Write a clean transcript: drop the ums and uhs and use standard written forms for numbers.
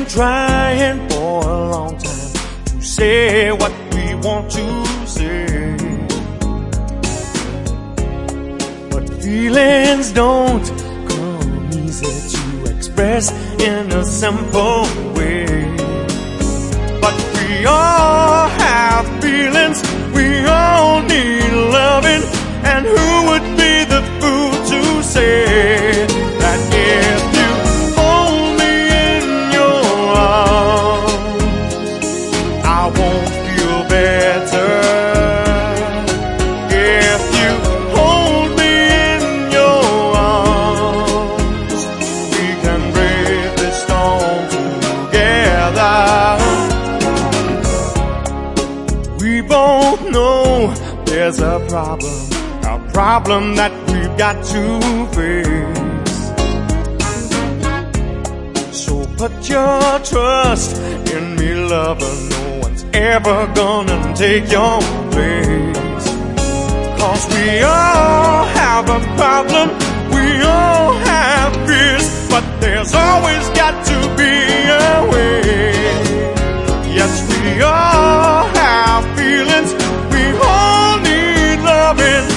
trying for a long time to say what we want to say, but feelings don't come easy to express in a simple way. But we all have feelings, we all need loving, and who would be the fool to say that if you hold me in your arms, I won't feel better? If you hold me in your arms, we can brave this storm together. We both know there's a problem that we've got to face. So put your trust in me, lover. No one's ever gonna take your place. 'Cause we all have a problem, we all have fears, but there's always got to be a way. Yes, we all have feelings, we all need loving,